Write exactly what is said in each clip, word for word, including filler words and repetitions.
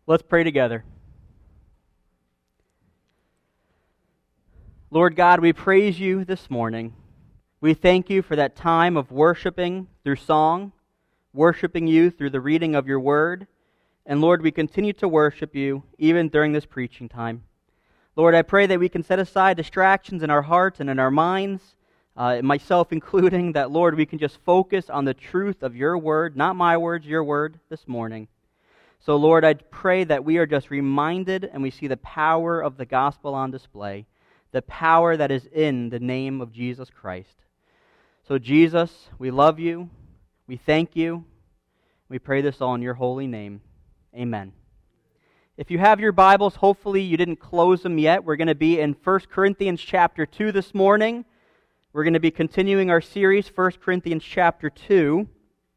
Let's pray together. Lord God, we praise you this morning. We thank you for that time of worshiping through song, worshiping you through the reading of your word. And Lord, we continue to worship you even during this preaching time. Lord, I pray that we can set aside distractions in our hearts and in our minds, uh, myself including, that, Lord, we can just focus on the truth of your word, not my words, your word, this morning. So, Lord, I pray that we are just reminded and we see the power of the gospel on display, the power that is in the name of Jesus Christ. So, Jesus, we love you, we thank you, we pray this all in your holy name. Amen. If you have your Bibles, hopefully you didn't close them yet. We're going to be in First Corinthians chapter two this morning. We're going to be continuing our series, First Corinthians chapter two.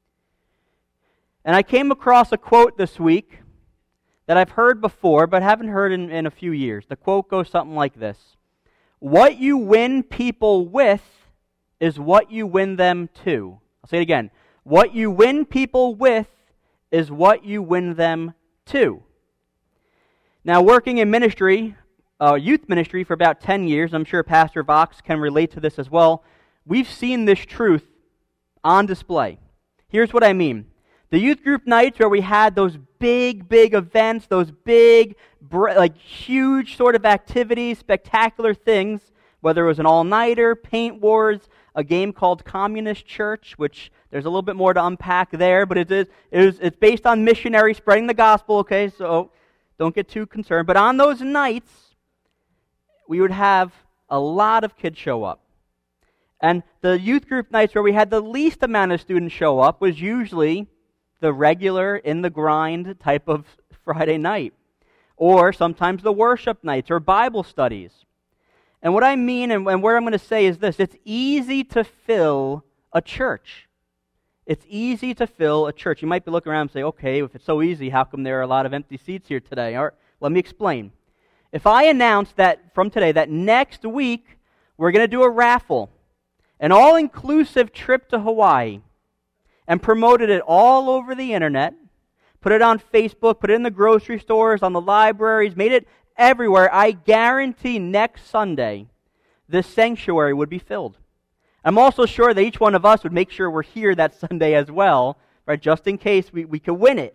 And I came across a quote this week that I've heard before, but haven't heard in, in a few years. The quote goes something like this: "What you win people with is what you win them to." I'll say it again. What you win people with is what you win them to. Now, working in ministry, uh, youth ministry for about ten years, I'm sure Pastor Vox can relate to this as well, we've seen this truth on display. Here's what I mean. The youth group nights where we had those big, big events, those big, like huge sort of activities, spectacular things, whether it was an all-nighter, paint wars, a game called Communist Church, which there's a little bit more to unpack there, but it is, it is it's based on missionaries spreading the gospel, okay, so don't get too concerned. But on those nights, we would have a lot of kids show up. And the youth group nights where we had the least amount of students show up was usually the regular, in-the-grind type of Friday night. Or sometimes the worship nights or Bible studies. And what I mean and, and where I'm going to say is this: it's easy to fill a church. It's easy to fill a church. You might be looking around and say, okay, if it's so easy, how come there are a lot of empty seats here today? All right, let me explain. If I announce that from today that next week we're going to do a raffle, an all-inclusive trip to Hawaii, and promoted it all over the internet, put it on Facebook, put it in the grocery stores, on the libraries, made it everywhere, I guarantee next Sunday this sanctuary would be filled. I'm also sure that each one of us would make sure we're here that Sunday as well, right, just in case we, we could win it.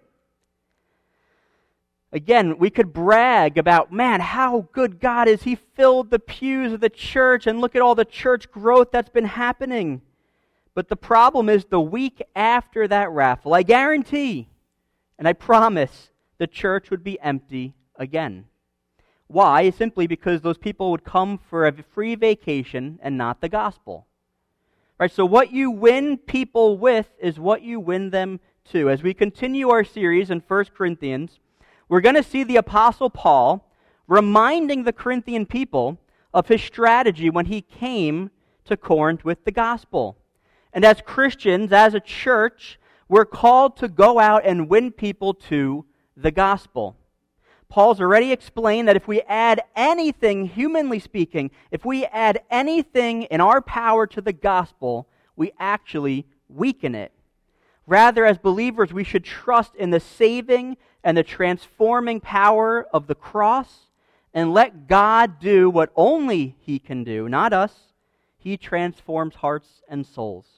Again, we could brag about, man, how good God is. He filled the pews of the church, and look at all the church growth that's been happening. But the problem is the week after that raffle, I guarantee, and I promise, the church would be empty again. Why? Simply because those people would come for a free vacation and not the gospel. Right? So what you win people with is what you win them to. As we continue our series in First Corinthians, we're going to see the Apostle Paul reminding the Corinthian people of his strategy when he came to Corinth with the gospel. And as Christians, as a church, we're called to go out and win people to the gospel. Paul's already explained that if we add anything, humanly speaking, if we add anything in our power to the gospel, we actually weaken it. Rather, as believers, we should trust in the saving and the transforming power of the cross and let God do what only He can do, not us. He transforms hearts and souls.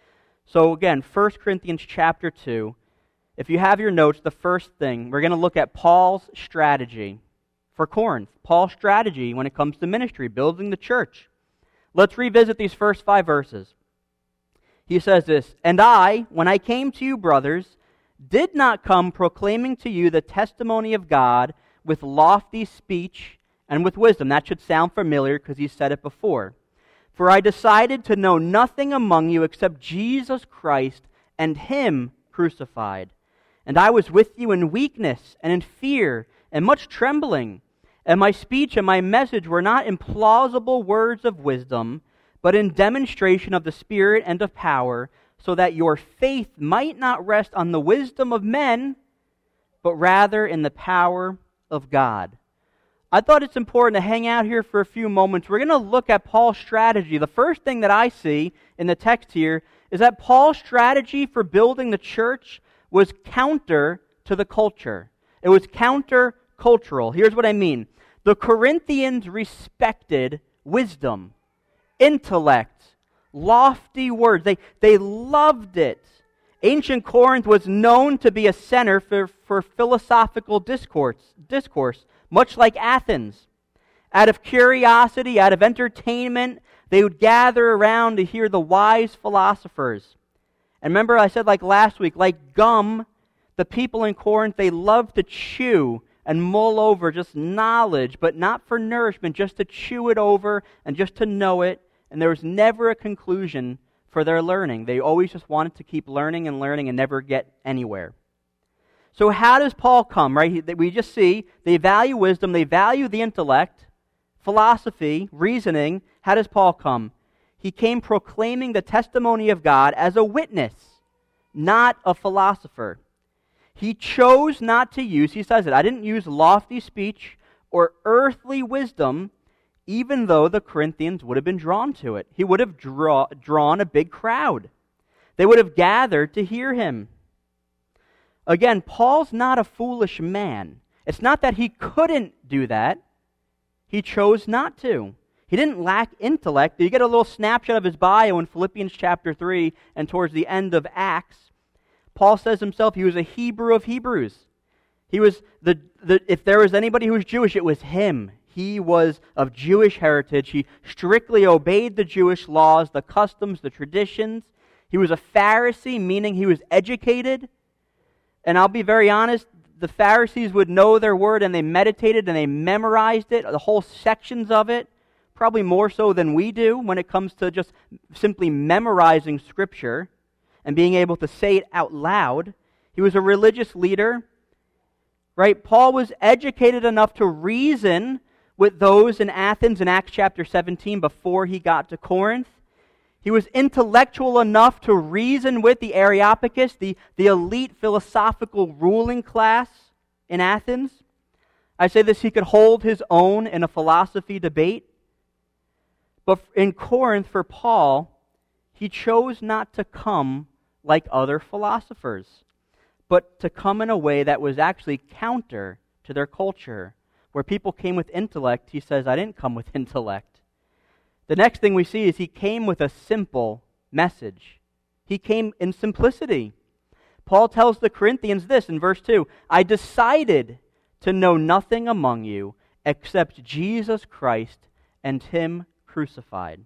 So again, First Corinthians chapter two. If you have your notes, the first thing, we're going to look at Paul's strategy for Corinth. Paul's strategy when it comes to ministry, building the church. Let's revisit these first five verses. He says this: "And I, when I came to you, brothers, did not come proclaiming to you the testimony of God with lofty speech and with wisdom." That should sound familiar because he said it before. "For I decided to know nothing among you except Jesus Christ and Him crucified. And I was with you in weakness and in fear and much trembling. And my speech and my message were not in plausible words of wisdom, but in demonstration of the Spirit and of power, so that your faith might not rest on the wisdom of men, but rather in the power of God." I thought it's important to hang out here for a few moments. We're going to look at Paul's strategy. The first thing that I see in the text here is that Paul's strategy for building the church was counter to the culture. It was countercultural. Here's what I mean. The Corinthians respected wisdom, intellect, lofty words. They, they loved it. Ancient Corinth was known to be a center for, for philosophical discourse, discourse, much like Athens. Out of curiosity, out of entertainment, they would gather around to hear the wise philosophers. And remember I said like last week, like gum, the people in Corinth, they loved to chew and mull over just knowledge, but not for nourishment, just to chew it over and just to know it. And there was never a conclusion for their learning. They always just wanted to keep learning and learning and never get anywhere. So how does Paul come, right? We just see they value wisdom, they value the intellect, philosophy, reasoning. How does Paul come? He came proclaiming the testimony of God as a witness, not a philosopher. He chose not to use, he says it, I didn't use lofty speech or earthly wisdom, even though the Corinthians would have been drawn to it. He would have draw, drawn a big crowd. They would have gathered to hear him. Again, Paul's not a foolish man. It's not that he couldn't do that. He chose not to. He didn't lack intellect. You get a little snapshot of his bio in Philippians chapter three and towards the end of Acts. Paul says himself he was a Hebrew of Hebrews. He was the, the if there was anybody who was Jewish, it was him. He was of Jewish heritage. He strictly obeyed the Jewish laws, the customs, the traditions. He was a Pharisee, meaning he was educated. And I'll be very honest, the Pharisees would know their word and they meditated and they memorized it, the whole sections of it, probably more so than we do when it comes to just simply memorizing Scripture and being able to say it out loud. He was a religious leader, right? Paul was educated enough to reason with those in Athens in Acts chapter seventeen before he got to Corinth. He was intellectual enough to reason with the Areopagus, the, the elite philosophical ruling class in Athens. I say this, he could hold his own in a philosophy debate. But in Corinth, for Paul, he chose not to come like other philosophers, but to come in a way that was actually counter to their culture. Where people came with intellect, he says, I didn't come with intellect. The next thing we see is he came with a simple message. He came in simplicity. Paul tells the Corinthians this in verse two, I decided to know nothing among you except Jesus Christ and Him crucified.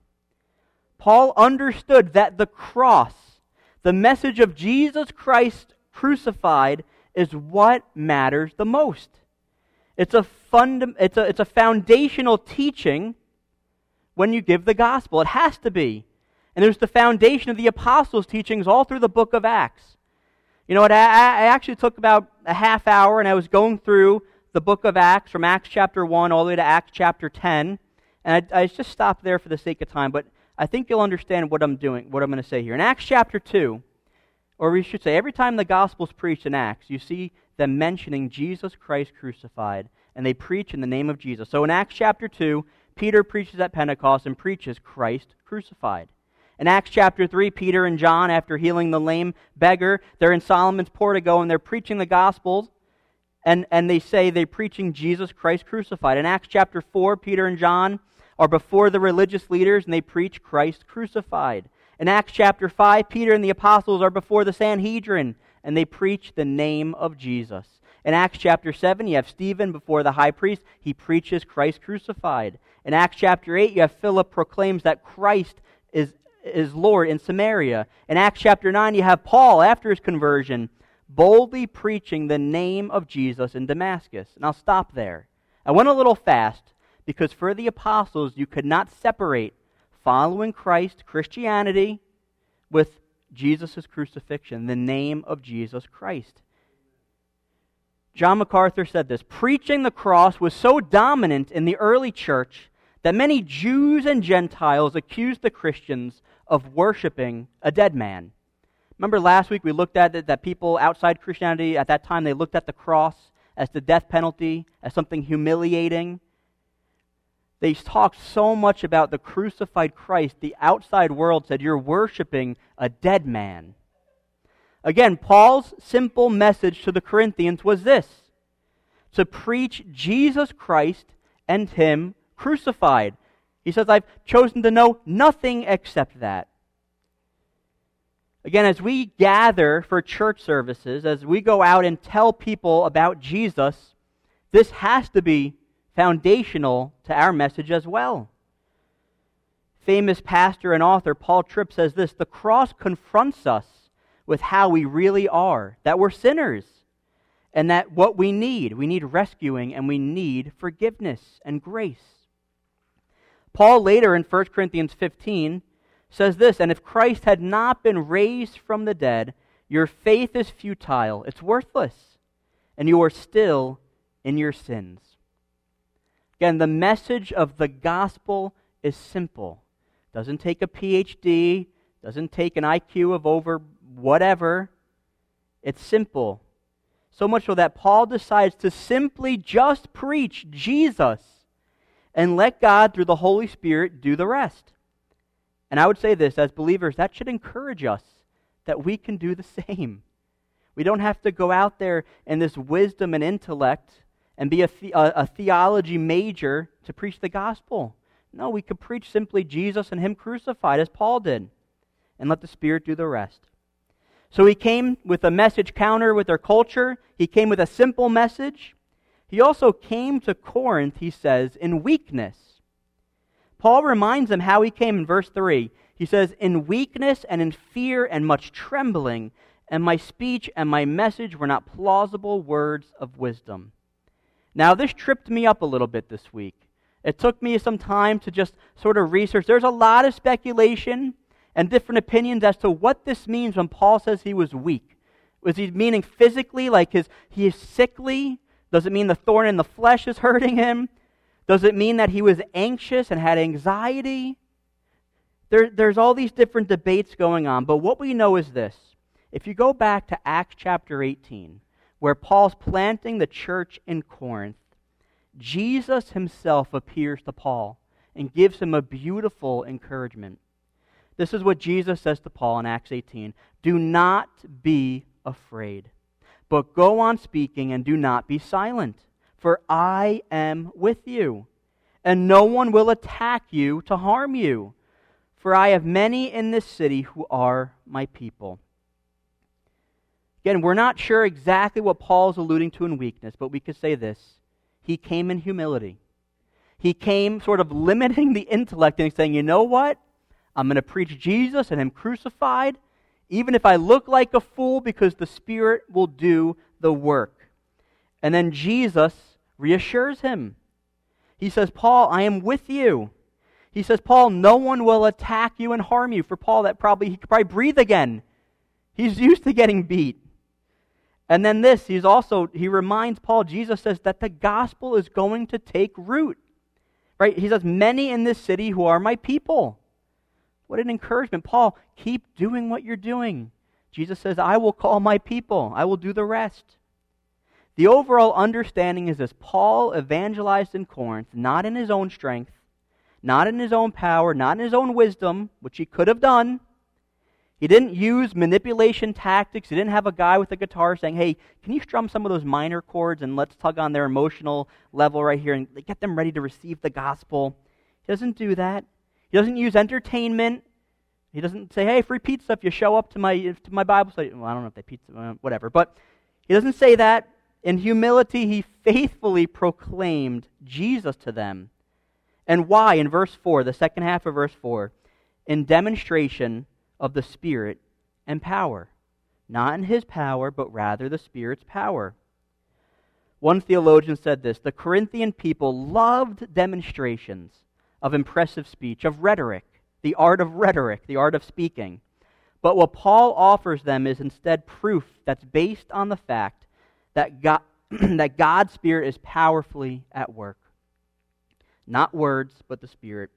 Paul understood that the cross, the message of Jesus Christ crucified, is what matters the most. It's a fund, it's a, it's a foundational teaching when you give the gospel. It has to be. And there's the foundation of the apostles' teachings all through the book of Acts. You know what, I, I actually took about a half hour and I was going through the book of Acts from Acts chapter one all the way to Acts chapter ten. And I, I just stopped there for the sake of time, but I think you'll understand what I'm doing, what I'm going to say here. In Acts chapter two, or we should say every time the gospel's preached in Acts, you see them mentioning Jesus Christ crucified, and they preach in the name of Jesus. So in Acts chapter two, Peter preaches at Pentecost and preaches Christ crucified. In Acts chapter three, Peter and John, after healing the lame beggar, they're in Solomon's portico and they're preaching the gospel, and, and they say they're preaching Jesus Christ crucified. In Acts chapter four, Peter and John are before the religious leaders and they preach Christ crucified. In Acts chapter five, Peter and the apostles are before the Sanhedrin and they preach the name of Jesus. In Acts chapter seven, you have Stephen before the high priest. He preaches Christ crucified. In Acts chapter eight, you have Philip proclaims that Christ is, is Lord in Samaria. In Acts chapter nine, you have Paul, after his conversion, boldly preaching the name of Jesus in Damascus. And I'll stop there. I went a little fast because for the apostles, you could not separate following Christ, Christianity, with Jesus' crucifixion, the name of Jesus Christ. John MacArthur said this, preaching the cross was so dominant in the early church that many Jews and Gentiles accused the Christians of worshiping a dead man. Remember last week we looked at it, that people outside Christianity at that time, they looked at the cross as the death penalty, as something humiliating. They talked so much about the crucified Christ, the outside world said, you're worshiping a dead man. Again, Paul's simple message to the Corinthians was this. to preach Jesus Christ and Him crucified. He says, I've chosen to know nothing except that. Again, as we gather for church services, as we go out and tell people about Jesus, this has to be foundational to our message as well. Famous pastor and author Paul Tripp says this, the cross confronts us with how we really are, that we're sinners, and that what we need, we need rescuing and we need forgiveness and grace. Paul later in First Corinthians fifteen says this, and if Christ had not been raised from the dead, your faith is futile, it's worthless, and you are still in your sins. Again, the message of the gospel is simple. Doesn't take a P H D, doesn't take an I Q of over whatever. It's simple. So much so that Paul decides to simply just preach Jesus and let God, through the Holy Spirit, do the rest. And I would say this, as believers, that should encourage us that we can do the same. We don't have to go out there in this wisdom and intellect and be a, the, a, a theology major to preach the gospel. No, we could preach simply Jesus and Him crucified, as Paul did, and let the Spirit do the rest. So he came with a message counter with their culture. He came with a simple message. He also came to Corinth, he says, in weakness. Paul reminds them how he came in verse three. He says, in weakness and in fear and much trembling, and my speech and my message were not plausible words of wisdom. Now this tripped me up a little bit this week. It took me some time to just sort of research. There's a lot of speculation and different opinions as to what this means when Paul says he was weak. Was he meaning physically, like his he is sickly? Does it mean the thorn in the flesh is hurting him? Does it mean that he was anxious and had anxiety? There, there's all these different debates going on, but what we know is this. If you go back to Acts chapter eighteen, where Paul's planting the church in Corinth, Jesus Himself appears to Paul and gives him a beautiful encouragement. This is what Jesus says to Paul in Acts eighteen. Do not be afraid, but go on speaking and do not be silent, for I am with you, and no one will attack you to harm you, for I have many in this city who are my people. Again, we're not sure exactly what Paul's alluding to in weakness, but we could say this. He came in humility. He came sort of limiting the intellect and saying, you know what? I'm going to preach Jesus and Him crucified, even if I look like a fool, because the Spirit will do the work. And then Jesus reassures him. He says, Paul, I am with you. He says, Paul, no one will attack you and harm you. For Paul, that probably he could probably breathe again. He's used to getting beat. And then this, he's also, he reminds Paul, Jesus says that the gospel is going to take root. Right? He says, many in this city who are my people. What an encouragement. Paul, keep doing what you're doing. Jesus says, I will call my people. I will do the rest. The overall understanding is this. Paul evangelized in Corinth, not in his own strength, not in his own power, not in his own wisdom, which he could have done. He didn't use manipulation tactics. He didn't have a guy with a guitar saying, hey, can you strum some of those minor chords and let's tug on their emotional level right here and get them ready to receive the gospel. He doesn't do that. He doesn't use entertainment. He doesn't say, hey, free pizza if you show up to my to my Bible study. Well, I don't know if they pizza, whatever. But he doesn't say that. In humility, he faithfully proclaimed Jesus to them. And why? In verse four, the second half of verse four, in demonstration of the Spirit and power. Not in his power, but rather the Spirit's power. One theologian said this, the Corinthian people loved demonstrations of impressive speech, of rhetoric, the art of rhetoric, the art of speaking. But what Paul offers them is instead proof that's based on the fact that God, that God's Spirit is powerfully at work. Not words, but the Spirit.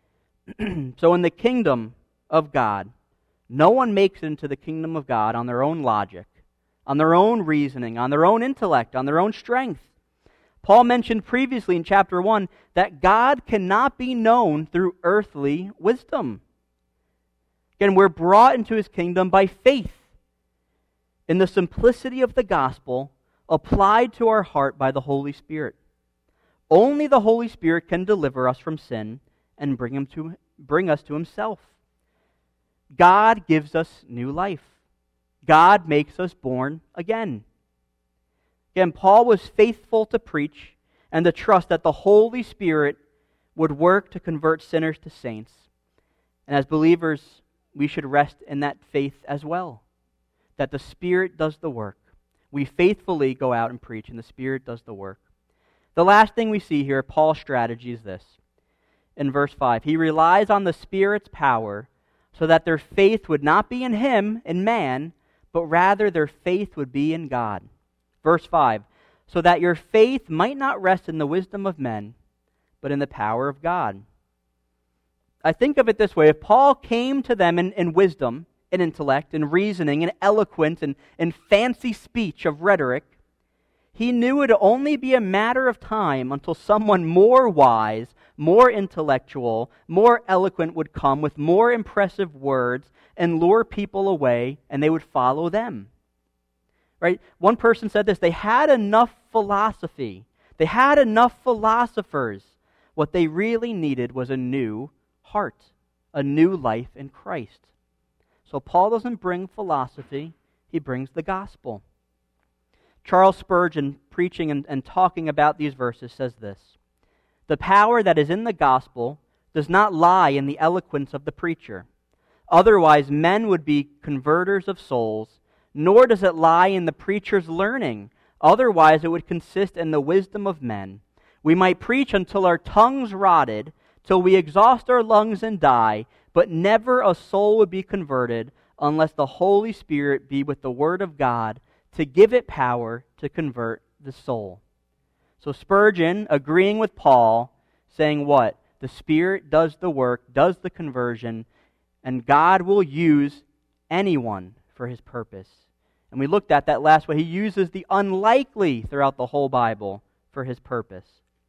So in the kingdom of God, no one makes it into the kingdom of God on their own logic, on their own reasoning, on their own intellect, on their own strength. Paul mentioned previously in chapter one that God cannot be known through earthly wisdom. Again, we're brought into His kingdom by faith in the simplicity of the gospel, applied to our heart by the Holy Spirit. Only the Holy Spirit can deliver us from sin and bring him to bring us to himself. God gives us new life. God makes us born again. Again, Paul was faithful to preach and to trust that the Holy Spirit would work to convert sinners to saints. And as believers, we should rest in that faith as well, that the Spirit does the work. We faithfully go out and preach, and the Spirit does the work. The last thing we see here, Paul's strategy, is this. In verse five, he relies on the Spirit's power so that their faith would not be in him, in man, but rather their faith would be in God. Verse five, so that your faith might not rest in the wisdom of men, but in the power of God. I think of it this way. If Paul came to them in, in wisdom, in intellect, in reasoning, in eloquence, and in fancy speech of rhetoric, he knew it would only be a matter of time until someone more wise, more intellectual, more eloquent would come with more impressive words and lure people away, and they would follow them. Right? One person said this, they had enough philosophy. They had enough philosophers. What they really needed was a new heart, a new life in Christ. So Paul doesn't bring philosophy, he brings the gospel. Charles Spurgeon, preaching and, and talking about these verses, says this: the power that is in the gospel does not lie in the eloquence of the preacher. Otherwise, men would be converters of souls, nor does it lie in the preacher's learning. Otherwise, it would consist in the wisdom of men. We might preach until our tongues rotted, till we exhaust our lungs and die, but never a soul would be converted unless the Holy Spirit be with the Word of God to give it power to convert the soul. So Spurgeon, agreeing with Paul, saying what? The Spirit does the work, does the conversion, and God will use anyone for his purpose. And we looked at that last way. He uses the unlikely throughout the whole Bible for his purpose.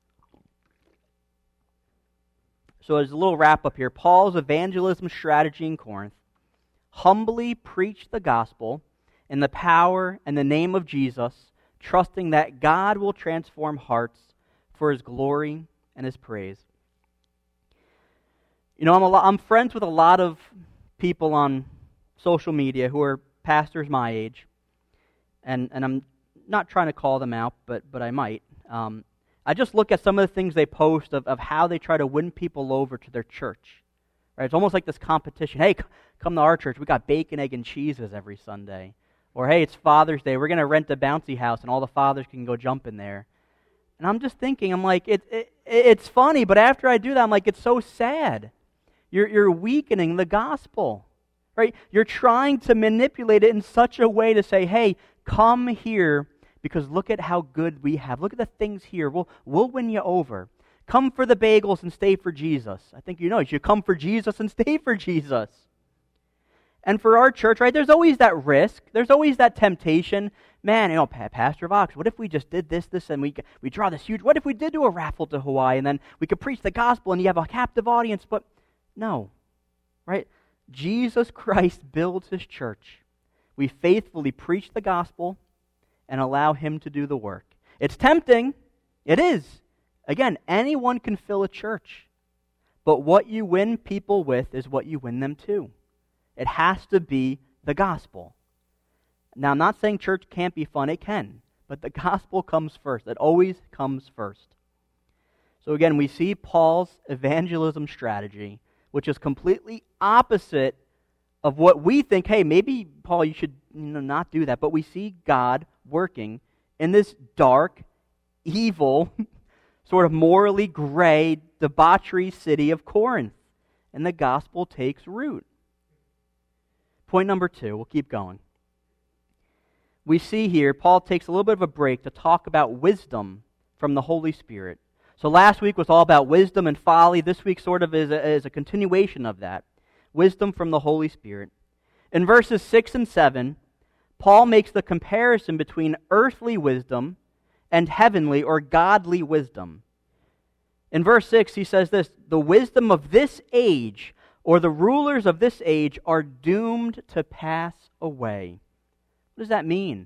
So as a little wrap up here, Paul's evangelism strategy in Corinth: humbly preach the gospel in the power and the name of Jesus, trusting that God will transform hearts for his glory and his praise. You know, I'm, a lot, I'm friends with a lot of people on social media who are pastors my age, and, and I'm not trying to call them out, but, but I might. Um, I just look at some of the things they post of, of how they try to win people over to their church. Right? It's almost like this competition. Hey, come to our church. We got bacon, egg, and cheeses every Sunday. Or, hey, it's Father's Day. We're going to rent a bouncy house, and all the fathers can go jump in there. And I'm just thinking, I'm like, it, it, it's funny, but after I do that, I'm like, it's so sad. You're, you're weakening the gospel. Right? You're trying to manipulate it in such a way to say, hey, come here, because look at how good we have. Look at the things here. We'll, we'll win you over. Come for the bagels and stay for Jesus. I think you know, you should come for Jesus and stay for Jesus. And for our church, right, there's always that risk. There's always that temptation. Man, you know, Pastor Vox, what if we just did this, this, and we we draw this huge... What if we did do a raffle to Hawaii, and then we could preach the gospel, and you have a captive audience? But no, right? Jesus Christ builds his church. We faithfully preach the gospel and allow him to do the work. It's tempting. It is. Again, anyone can fill a church. But what you win people with is what you win them to. It has to be the gospel. Now, I'm not saying church can't be fun. It can. But the gospel comes first. It always comes first. So again, we see Paul's evangelism strategy, which is completely opposite of what we think, hey, maybe, Paul, you should you know, not do that. But we see God working in this dark, evil, sort of morally gray, debauchery city of Corinth. And the gospel takes root. Point number two, we'll keep going. We see here, Paul takes a little bit of a break to talk about wisdom from the Holy Spirit. So last week was all about wisdom and folly. This week sort of is a, is a continuation of that. Wisdom from the Holy Spirit. In verses six and seven, Paul makes the comparison between earthly wisdom and heavenly or godly wisdom. In verse six, he says this: the wisdom of this age, or the rulers of this age, are doomed to pass away. What does that mean?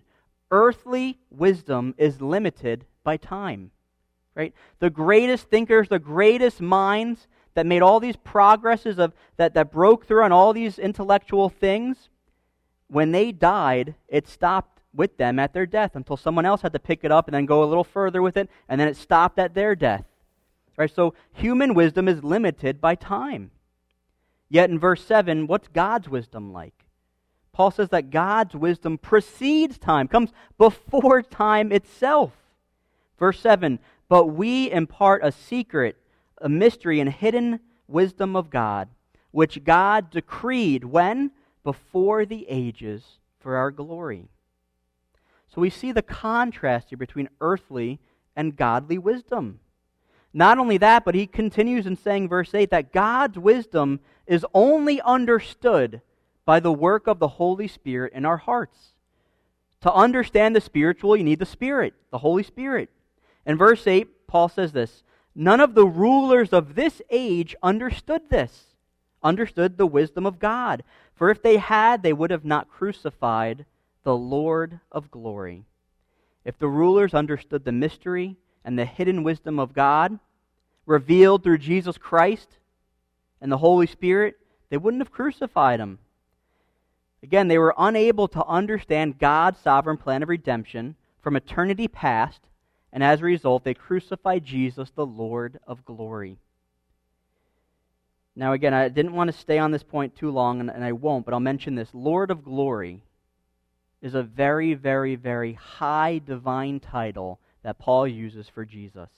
earthly wisdom is limited by time. Right? The greatest thinkers, the greatest minds that made all these progresses of that, that broke through on all these intellectual things, when they died, it stopped with them at their death until someone else had to pick it up and then go a little further with it, and then it stopped at their death. Right? So human wisdom is limited by time. Yet in verse seven, what's God's wisdom like? Paul says that God's wisdom precedes time, comes before time itself. Verse seven, but we impart a secret, a mystery and hidden wisdom of God, which God decreed when? Before the ages for our glory. So we see the contrast here between earthly and godly wisdom. Not only that, but he continues in saying, verse eight, that God's wisdom is only understood by the work of the Holy Spirit in our hearts. To understand the spiritual, you need the Spirit, the Holy Spirit. In verse eight, Paul says this, none of the rulers of this age understood this, understood the wisdom of God. For if they had, they would have not crucified the Lord of glory. If the rulers understood the mystery and the hidden wisdom of God, revealed through Jesus Christ and the Holy Spirit, they wouldn't have crucified him. Again, they were unable to understand God's sovereign plan of redemption from eternity past, and as a result, they crucified Jesus, the Lord of glory. Now again, I didn't want to stay on this point too long, and, and I won't, but I'll mention this. Lord of glory is a very, very, very high divine title that Paul uses for Jesus.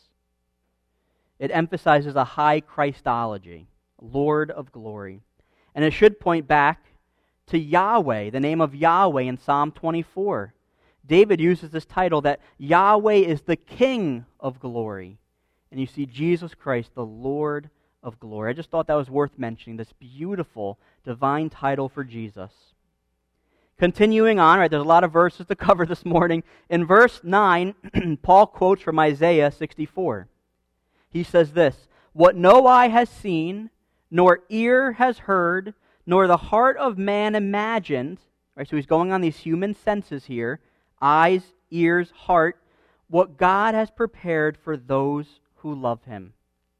It emphasizes a high Christology, Lord of glory. And it should point back to Yahweh, the name of Yahweh in Psalm twenty-four. David uses this title that Yahweh is the King of glory. And you see Jesus Christ, the Lord of glory. I just thought that was worth mentioning, this beautiful divine title for Jesus. Continuing on, right, there's a lot of verses to cover this morning. In verse nine, Paul quotes from Isaiah sixty-four. He says this, what no eye has seen, nor ear has heard, nor the heart of man imagined. Right, so he's going on these human senses here, eyes, ears, heart, what God has prepared for those who love him.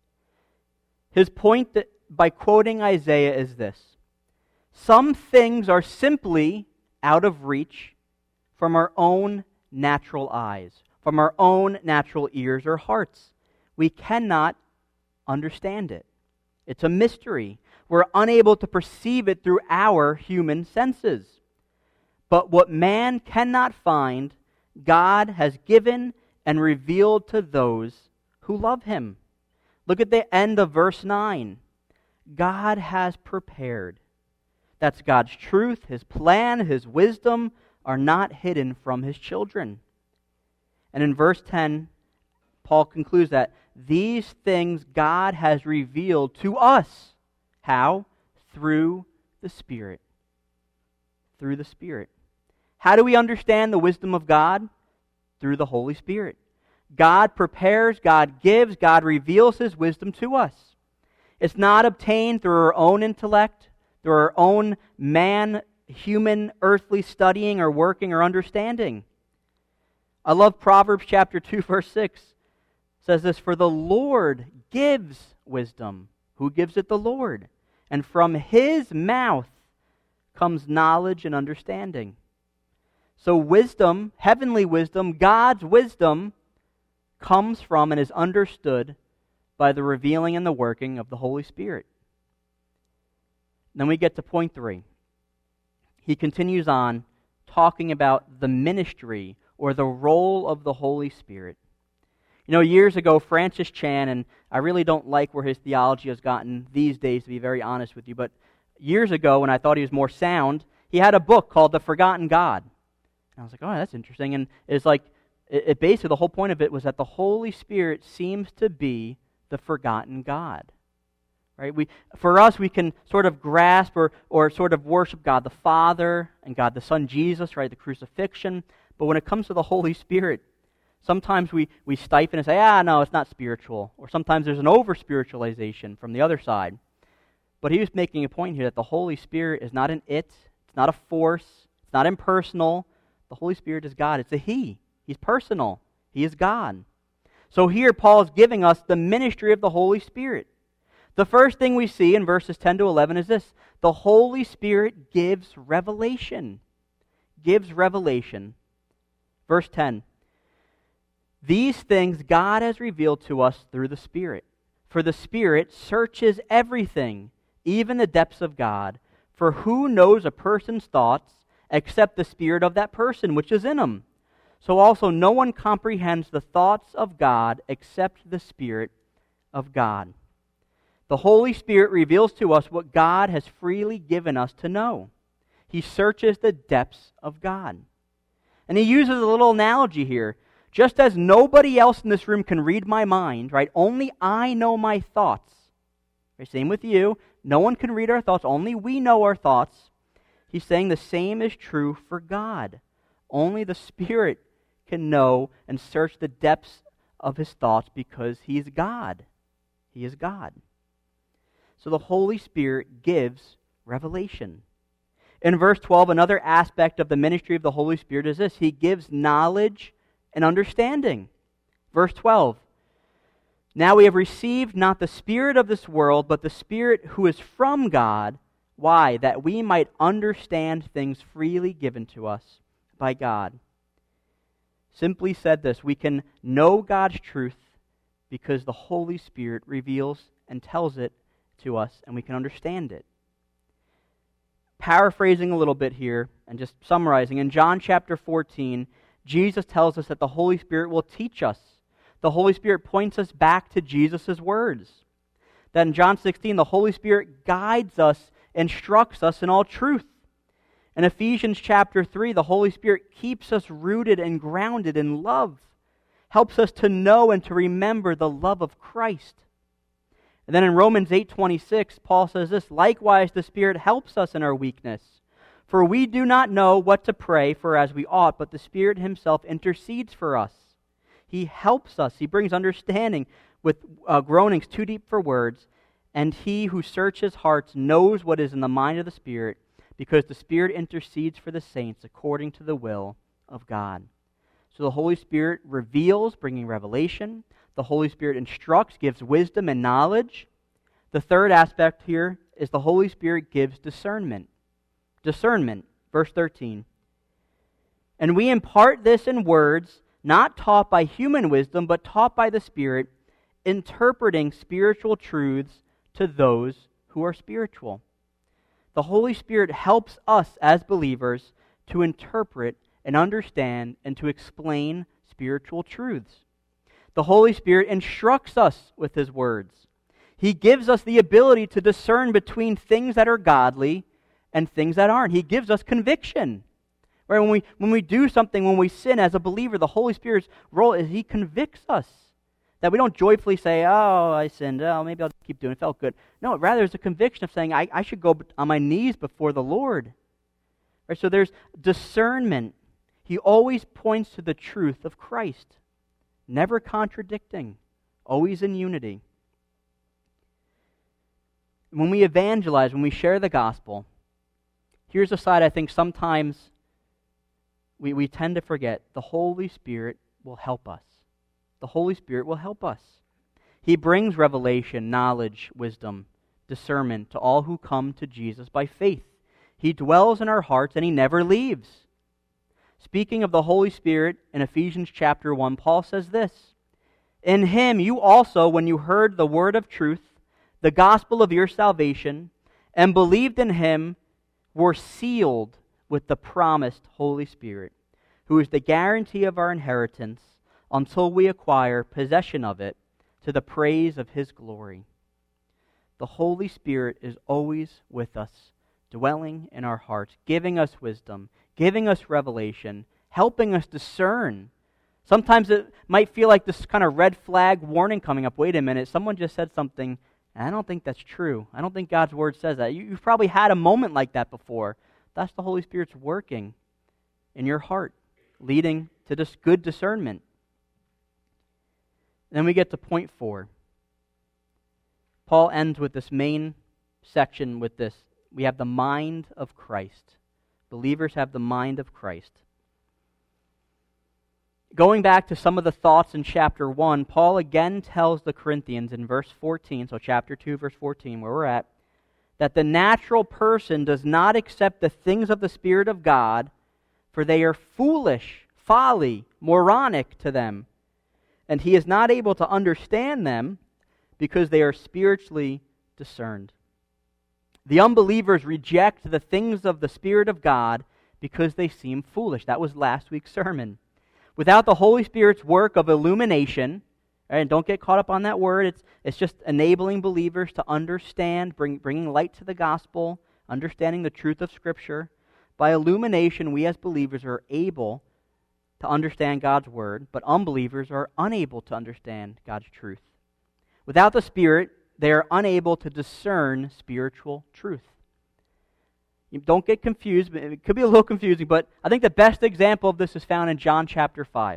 His point that, by quoting Isaiah is this, some things are simply out of reach from our own natural eyes, from our own natural ears or hearts. We cannot understand it. It's a mystery. We're unable to perceive it through our human senses. But what man cannot find, God has given and revealed to those who love him. Look at the end of verse nine. God has prepared. That's God's truth, his plan, his wisdom are not hidden from his children. And in verse ten, Paul concludes that these things God has revealed to us. How? Through the Spirit. Through the Spirit. How do we understand the wisdom of God? Through the Holy Spirit. God prepares, God gives, God reveals his wisdom to us. It's not obtained through our own intellect, through our own man, human, earthly studying or working or understanding. I love Proverbs chapter two, verse six. It says this, for the Lord gives wisdom. Who gives it? The Lord. And from his mouth comes knowledge and understanding. So wisdom, heavenly wisdom, God's wisdom, comes from and is understood by the revealing and the working of the Holy Spirit. Then we get to point three. He continues on talking about the ministry or the role of the Holy Spirit. You know, years ago, Francis Chan, and I really don't like where his theology has gotten these days, to be very honest with you, but years ago, when I thought he was more sound, he had a book called The Forgotten God. And I was like, oh, that's interesting. And it's like, it, it basically, the whole point of it was that the Holy Spirit seems to be the forgotten God. Right? We, for us, we can sort of grasp or, or sort of worship God the Father and God the Son, Jesus, right, the crucifixion. But when it comes to the Holy Spirit, sometimes we, we stifle and say, ah, no, it's not spiritual. Or sometimes there's an over-spiritualization from the other side. But he was making a point here that the Holy Spirit is not an it, it's not a force, it's not impersonal. The Holy Spirit is God. It's a He. He's personal. He is God. So here Paul is giving us the ministry of the Holy Spirit. The first thing we see in verses ten to eleven is this: the Holy Spirit gives revelation. Gives revelation. Verse ten. These things God has revealed to us through the Spirit. For the Spirit searches everything, even the depths of God. For who knows a person's thoughts except the spirit of that person which is in him? So also no one comprehends the thoughts of God except the Spirit of God. The Holy Spirit reveals to us what God has freely given us to know. He searches the depths of God. And he uses a little analogy here. Just as nobody else in this room can read my mind, right? Only I know my thoughts. Right? Same with you. No one can read our thoughts. Only we know our thoughts. He's saying the same is true for God. Only the Spirit can know and search the depths of His thoughts because He is God. He is God. So the Holy Spirit gives revelation. In verse twelve, another aspect of the ministry of the Holy Spirit is this: He gives knowledge and understanding. Verse twelve, now we have received not the spirit of this world, but the Spirit who is from God. Why? That we might understand things freely given to us by God. Simply said this: we can know God's truth because the Holy Spirit reveals and tells it to us, and we can understand it. Paraphrasing a little bit here, and just summarizing, in John chapter fourteen, Jesus tells us that the Holy Spirit will teach us. The Holy Spirit points us back to Jesus' words. That in John sixteen, the Holy Spirit guides us, instructs us in all truth. In Ephesians chapter three, the Holy Spirit keeps us rooted and grounded in love, helps us to know and to remember the love of Christ. And then in Romans eight twenty-six, Paul says this: likewise, the Spirit helps us in our weakness. For we do not know what to pray for as we ought, but the Spirit Himself intercedes for us. He helps us. He brings understanding with uh, groanings too deep for words. And He who searches hearts knows what is in the mind of the Spirit, because the Spirit intercedes for the saints according to the will of God. So the Holy Spirit reveals, bringing revelation. The Holy Spirit instructs, gives wisdom and knowledge. The third aspect here is the Holy Spirit gives discernment. Discernment, verse thirteen. And we impart this in words, not taught by human wisdom, but taught by the Spirit, interpreting spiritual truths to those who are spiritual. The Holy Spirit helps us as believers to interpret and understand and to explain spiritual truths. The Holy Spirit instructs us with His words. He gives us the ability to discern between things that are godly and things that aren't. He gives us conviction. Right? When we when we do something, when we sin as a believer, the Holy Spirit's role is He convicts us. That we don't joyfully say, oh, I sinned, oh, maybe I'll just keep doing it, it felt good. No, rather it's a conviction of saying, I, I should go on my knees before the Lord. Right? So there's discernment. He always points to the truth of Christ, never contradicting, always in unity. When we evangelize, when we share the gospel, here's a side I think sometimes we, we tend to forget. The Holy Spirit will help us. The Holy Spirit will help us. He brings revelation, knowledge, wisdom, discernment to all who come to Jesus by faith. He dwells in our hearts and He never leaves. Speaking of the Holy Spirit in Ephesians chapter one, Paul says this: in Him you also, when you heard the word of truth, the gospel of your salvation, and believed in Him, were sealed with the promised Holy Spirit, who is the guarantee of our inheritance until we acquire possession of it to the praise of His glory. The Holy Spirit is always with us, dwelling in our hearts, giving us wisdom, giving us revelation, helping us discern. Sometimes it might feel like this kind of red flag warning coming up. Wait a minute, someone just said something, and I don't think that's true. I don't think God's Word says that. You, you've probably had a moment like that before. That's the Holy Spirit's working in your heart, leading to this good discernment. Then we get to point four. Paul ends with this main section with this. We have the mind of Christ. Believers have the mind of Christ. Going back to some of the thoughts in chapter one, Paul again tells the Corinthians in verse fourteen, so chapter two, verse fourteen, where we're at, that the natural person does not accept the things of the Spirit of God, for they are foolish, folly, moronic to them, and he is not able to understand them because they are spiritually discerned. The unbelievers reject the things of the Spirit of God because they seem foolish. That was last week's sermon. Without the Holy Spirit's work of illumination, and don't get caught up on that word, it's, it's just enabling believers to understand, bring, bringing light to the gospel, understanding the truth of Scripture. By illumination, we as believers are able to understand God's word, but unbelievers are unable to understand God's truth. Without the Spirit, they are unable to discern spiritual truth. You don't get confused. It could be a little confusing, but I think the best example of this is found in John chapter five.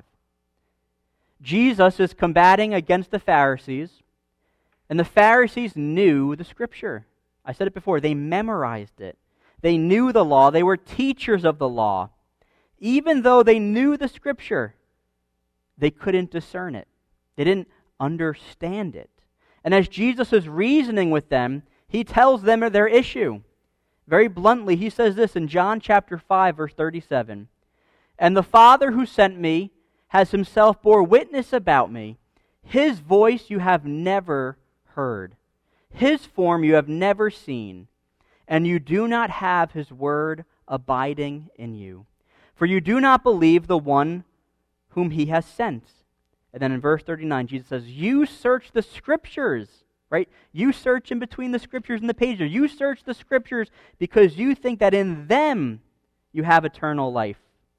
Jesus is combating against the Pharisees, and the Pharisees knew the Scripture. I said it before, they memorized it. They knew the law. They were teachers of the law. Even though they knew the Scripture, they couldn't discern it. They didn't understand it. And as Jesus is reasoning with them, he tells them their issue. Very bluntly, he says this in John chapter five, verse thirty-seven. And the Father who sent me has himself bore witness about me. His voice you have never heard. His form you have never seen. And you do not have his word abiding in you. For you do not believe the one whom he has sent. And then in verse thirty-nine, Jesus says, you search the Scriptures. Right? You search in between the Scriptures and the pages. You search the Scriptures because you think that in them you have eternal life.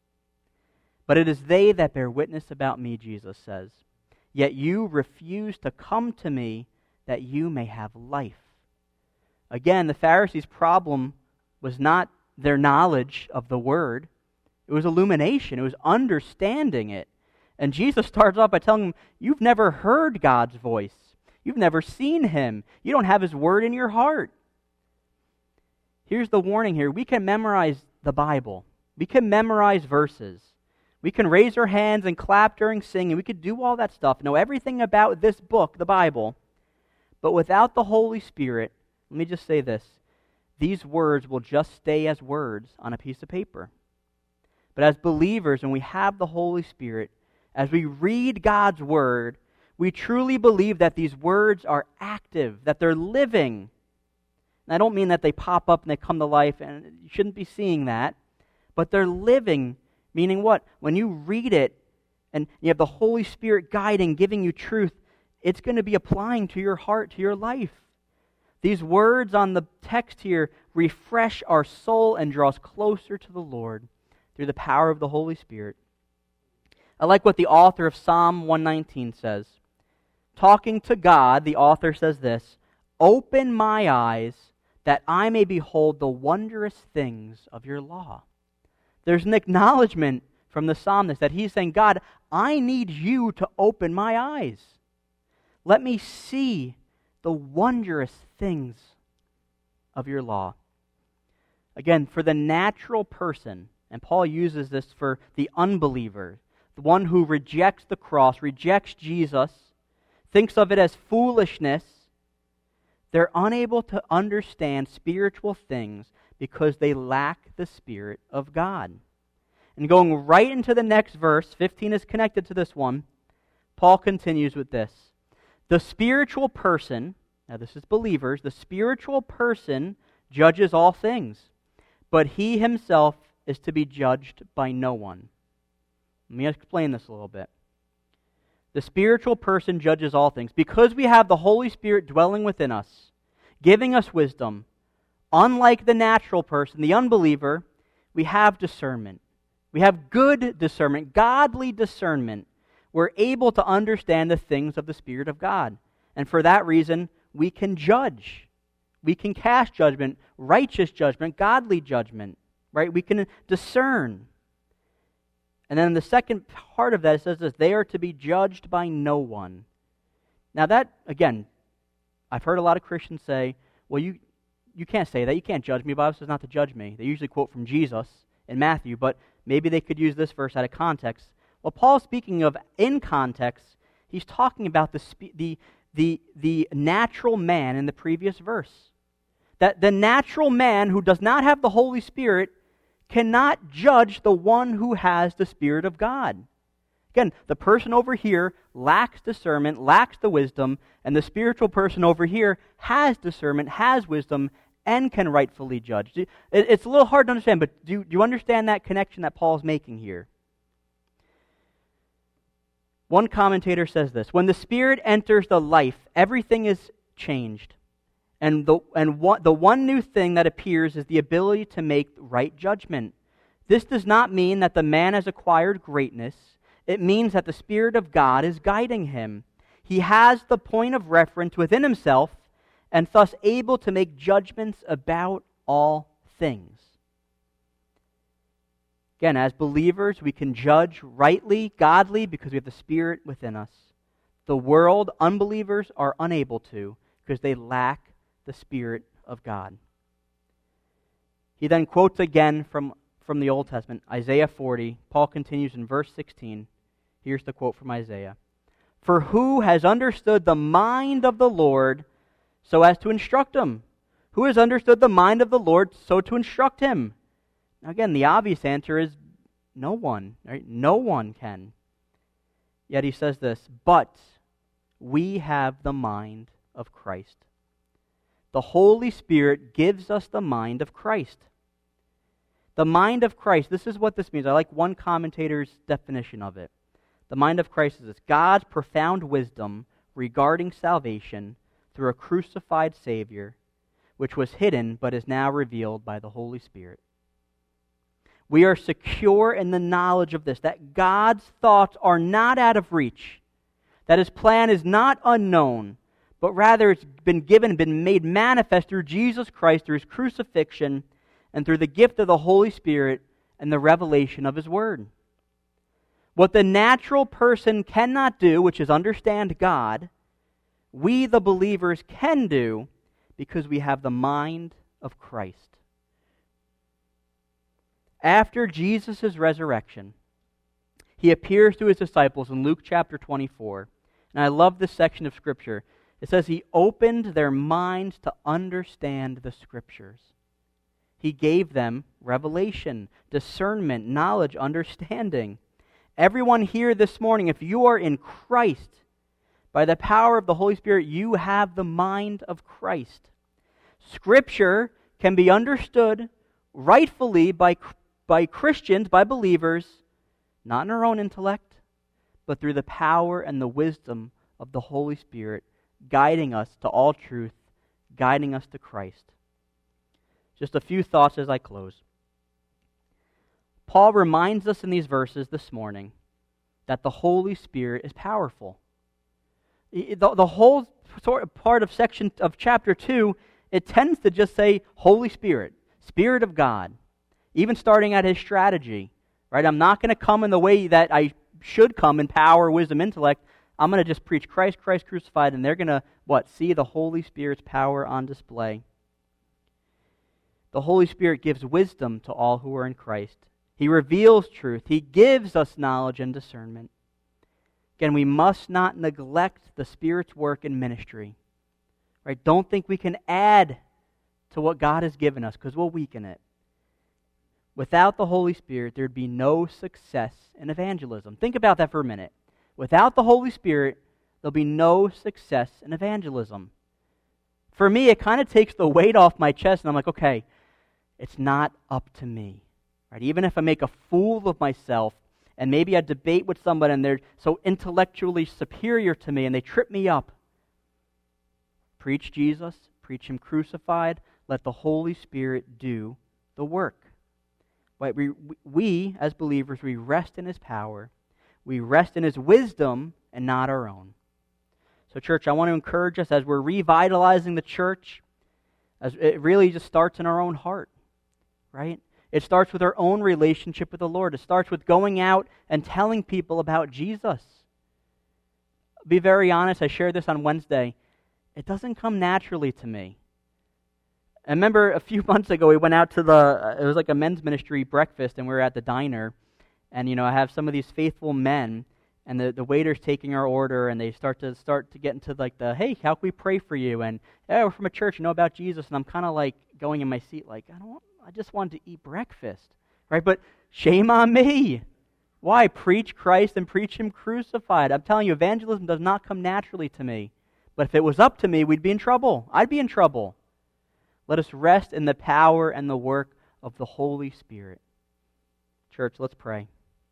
But it is they that bear witness about me, Jesus says. Yet you refuse to come to me that you may have life. Again, the Pharisees' problem was not their knowledge of the Word. It was illumination. It was understanding it. And Jesus starts off by telling them, you've never heard God's voice. You've never seen Him. You don't have His Word in your heart. Here's the warning here. We can memorize the Bible. We can memorize verses. We can raise our hands and clap during singing. We could do all that stuff, know everything about this book, the Bible. But without the Holy Spirit, let me just say this. These words will just stay as words on a piece of paper. But as believers, when we have the Holy Spirit, as we read God's Word, we truly believe that these words are active, that they're living. And I don't mean that they pop up and they come to life, and you shouldn't be seeing that. But they're living, meaning what? When you read it and you have the Holy Spirit guiding, giving you truth, it's going to be applying to your heart, to your life. These words on the text here refresh our soul and draw us closer to the Lord through the power of the Holy Spirit. I like what the author of Psalm one nineteen says. Talking to God, the author says this, open my eyes that I may behold the wondrous things of your law. There's an acknowledgement from the psalmist that he's saying, God, I need you to open my eyes. Let me see the wondrous things of your law. Again, for the natural person, and Paul uses this for the unbeliever, the one who rejects the cross, rejects Jesus, thinks of it as foolishness, they're unable to understand spiritual things because they lack the Spirit of God. And going right into the next verse, fifteen is connected to this one, Paul continues with this. The spiritual person, now this is believers, the spiritual person judges all things, but he himself is to be judged by no one. Let me explain this a little bit. The spiritual person judges all things. Because we have the Holy Spirit dwelling within us, giving us wisdom, unlike the natural person, the unbeliever, we have discernment. We have good discernment, godly discernment. We're able to understand the things of the Spirit of God. And for that reason, we can judge. We can cast judgment, righteous judgment, godly judgment. Right? We can discern. And then the second part of that, it says this, they are to be judged by no one. Now that, again, I've heard a lot of Christians say, well, you you can't say that. You can't judge me. The Bible says not to judge me. They usually quote from Jesus in Matthew, but maybe they could use this verse out of context. What Paul's speaking of in context, he's talking about the, the, the, the natural man in the previous verse. That the natural man who does not have the Holy Spirit cannot judge the one who has the Spirit of God. Again, the person over here lacks discernment, lacks the wisdom, and the spiritual person over here has discernment, has wisdom, and can rightfully judge. It's a little hard to understand, but do, do you understand that connection that Paul's making here? One commentator says this: when the Spirit enters the life, everything is changed. And the and what, the one new thing that appears is the ability to make right judgment. This does not mean that the man has acquired greatness. It means that the Spirit of God is guiding him. He has the point of reference within himself and thus able to make judgments about all things. Again, as believers, we can judge rightly, godly, because we have the Spirit within us. The world, unbelievers, are unable to because they lack the Spirit of God. He then quotes again from, from the Old Testament, Isaiah forty. Paul continues in verse sixteen. Here's the quote from Isaiah. For who has understood the mind of the Lord so as to instruct him? Who has understood the mind of the Lord so to instruct him? Now again, the obvious answer is no one. Right? No one can. Yet he says this, but we have the mind of Christ. The Holy Spirit gives us the mind of Christ. The mind of Christ, this is what this means. I like one commentator's definition of it. The mind of Christ is this: God's profound wisdom regarding salvation through a crucified Savior, which was hidden but is now revealed by the Holy Spirit. We are secure in the knowledge of this, that God's thoughts are not out of reach, that His plan is not unknown, but rather it's been given, been made manifest through Jesus Christ, through His crucifixion, and through the gift of the Holy Spirit and the revelation of His Word. What the natural person cannot do, which is understand God, we the believers can do because we have the mind of Christ. After Jesus' resurrection, He appears to His disciples in Luke chapter twenty-four. And I love this section of Scripture. It says He opened their minds to understand the Scriptures. He gave them revelation, discernment, knowledge, understanding. Everyone here this morning, if you are in Christ, by the power of the Holy Spirit, you have the mind of Christ. Scripture can be understood rightfully by, by Christians, by believers, not in our own intellect, but through the power and the wisdom of the Holy Spirit, guiding us to all truth, guiding us to Christ. Just a few thoughts as I close. Paul reminds us in these verses this morning that the Holy Spirit is powerful. The, the whole sort of part of section of chapter two, it tends to just say Holy Spirit, Spirit of God, even starting at His strategy. Right? I'm not going to come in the way that I should come in power, wisdom, intellect. I'm going to just preach Christ, Christ crucified, and they're going to, what, see the Holy Spirit's power on display. The Holy Spirit gives wisdom to all who are in Christ. He reveals truth. He gives us knowledge and discernment. Again, we must not neglect the Spirit's work in ministry. Right? Don't think we can add to what God has given us, because we'll weaken it. Without the Holy Spirit, there'd be no success in evangelism. Think about that for a minute. Without the Holy Spirit, there'll be no success in evangelism. For me, it kind of takes the weight off my chest, and I'm like, okay, it's not up to me. Right? Even if I make a fool of myself, and maybe I debate with somebody and they're so intellectually superior to me and they trip me up, preach Jesus, preach Him crucified, let the Holy Spirit do the work. Right? We, we, as believers, we rest in His power, we rest in His wisdom and not our own. So church, I want to encourage us as we're revitalizing the church, as it really just starts in our own heart, right? It starts with our own relationship with the Lord. It starts with going out and telling people about Jesus. Be very honest, I shared this on Wednesday. It doesn't come naturally to me. I remember a few months ago we went out to the, it was like a men's ministry breakfast, and we were at the diner, And, you know, I have some of these faithful men, and the, the waiter's taking our order, and they start to start to get into like the, hey, how can we pray for you? And, yeah, we're from a church, you know about Jesus. And I'm kind of like going in my seat like, I don't want, I just wanted to eat breakfast, right? But shame on me. Why? Preach Christ and preach Him crucified. I'm telling you, evangelism does not come naturally to me. But if it was up to me, we'd be in trouble. I'd be in trouble. Let us rest in the power and the work of the Holy Spirit. Church, let's pray.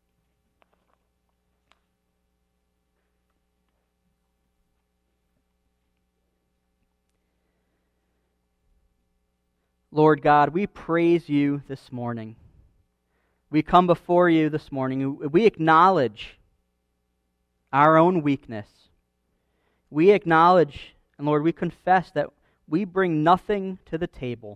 Lord God, we praise you this morning. We come before you this morning. We acknowledge our own weakness. We acknowledge, and Lord, we confess that we bring nothing to the table.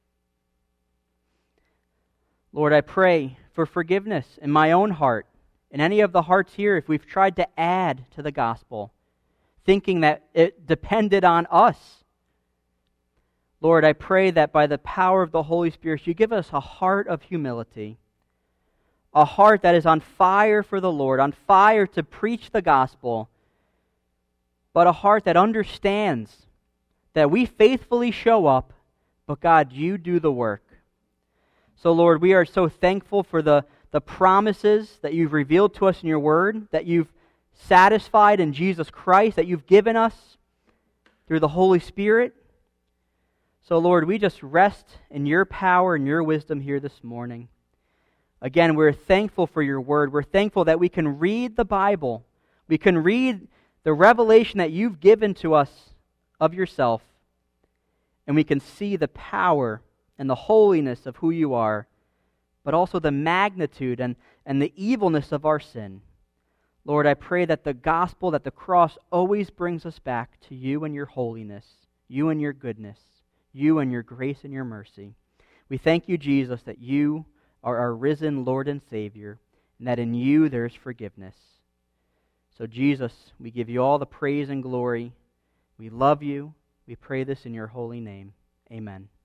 Lord, I pray for forgiveness in my own heart, in any of the hearts here, if we've tried to add to the gospel, thinking that it depended on us. Lord, I pray that by the power of the Holy Spirit, you give us a heart of humility, a heart that is on fire for the Lord, on fire to preach the gospel, but a heart that understands that we faithfully show up, but God, you do the work. So Lord, we are so thankful for the, the promises that you've revealed to us in your word, that you've satisfied in Jesus Christ, that you've given us through the Holy Spirit. So Lord, we just rest in your power and your wisdom here this morning. Again, we're thankful for your word. We're thankful that we can read the Bible. We can read the revelation that you've given to us of yourself. And we can see the power and the holiness of who you are, but also the magnitude and, and the evilness of our sin. Lord, I pray that the gospel, that the cross always brings us back to you and your holiness, you and your goodness, you and your grace and your mercy. We thank you, Jesus, that you are our risen Lord and Savior, and that in you there is forgiveness. So Jesus, we give you all the praise and glory. We love you. We pray this in your holy name. Amen.